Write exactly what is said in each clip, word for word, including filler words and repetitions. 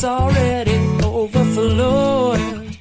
it's already overflowing.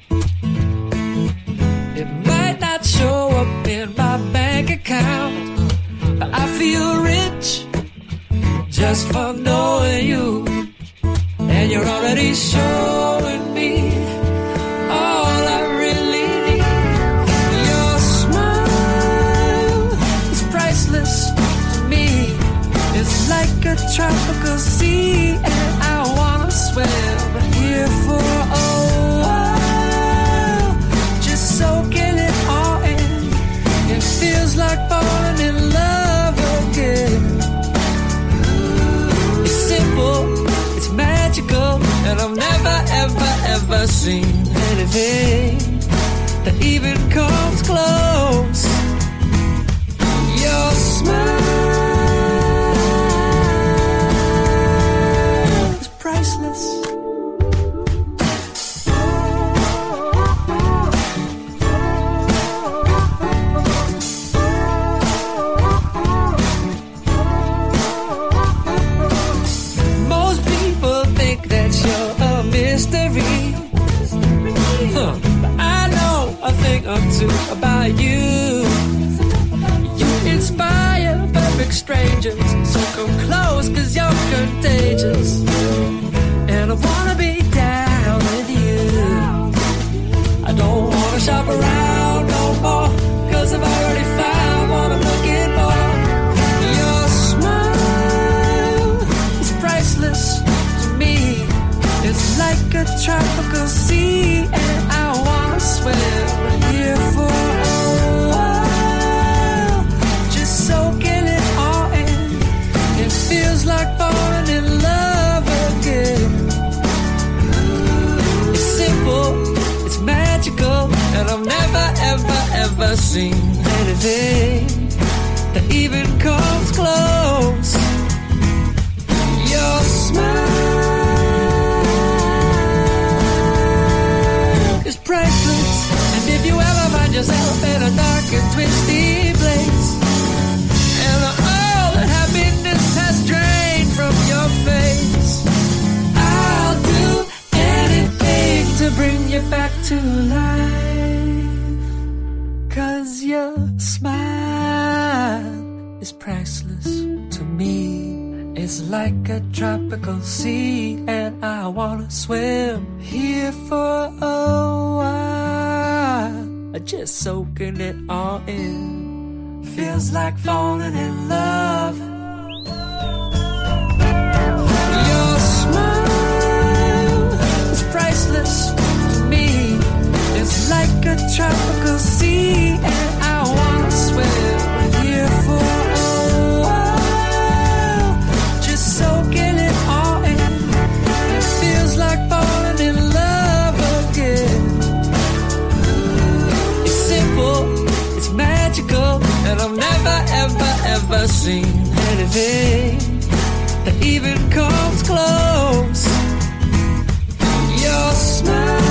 It might not show up in my bank account, but I feel rich just for knowing you. And you're already showing me all I really need. Your smile is priceless to me. It's like a tropical sea, and I wanna swim here for a while, just soaking it all in. It feels like falling in love again. It's simple, it's magical, and I've never, ever, ever seen anything that even comes close. Your smile is priceless. Most people think that you're a mystery, huh. But I know a thing or two about you. You inspire perfect strangers, so come close, cause you're contagious. And I wanna be down with you. I don't wanna shop around no more, cause I've already found what I'm looking for. Your smile is priceless to me. It's like a tropical sea, and I wanna swim here for a while, just soaking it all in. It feels like falling in love again. It's simple, it's magical, and I've never, ever, ever seen anything that even comes close. Your smile is priceless, and if you ever find yourself in a dark and twisty place, and all the happiness has drained from your face, I'll do anything to bring you back to life, cause your smile is priceless to me. It's like a tropical sea, and I wanna swim here for a while, just soaking it all in. Feels like falling in love. Your smile is priceless to me. It's like a tropical sea, and I wanna swim here for a while, just soaking it all in. It feels like falling in love again. It's simple, it's magical, and I've never, ever, ever seen anything that even comes close. Your smile